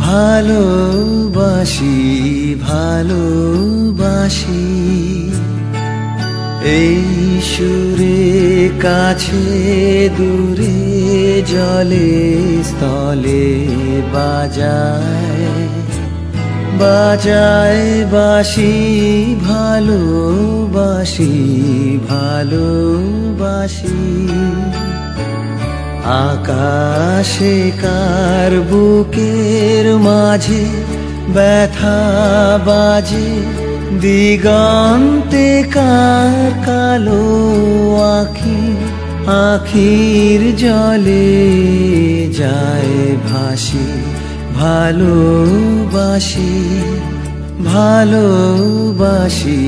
ভালোবাসি ভালোবাসি এই সুরে কাছে দূরে জলে স্থলে বাজায় বাজায় বাঁশি ভালোবাসি ভালোবাসি আকাশে কার বুকের মাঝে ব্যথা বাজে দিগন্তে কার কালো আঁখি আঁখির জলে যায় ভাসি ভালোবাসি ভালোবাসি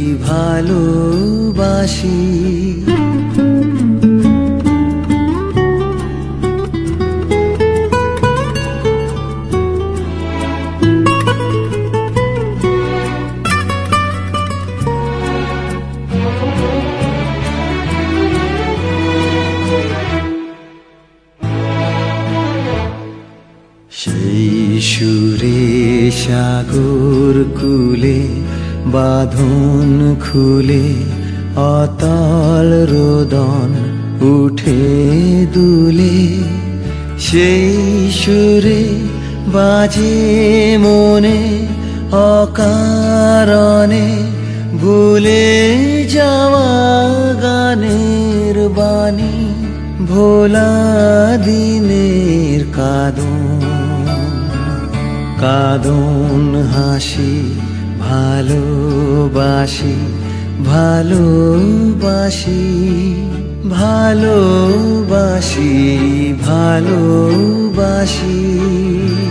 ভালোবাসি সেই সুরে সাগর কূলে বাঁধন খুলে অতল রোদন উঠে দুলে সেই সুরে বাজে মনে অকারণে ভুলে যাওয়া গানের বাণী ভোলা দিনের কাঁদন কাঁদন হাসি ভালোবাসি ভালোবাসি ভালোবাসি ভালোবাসি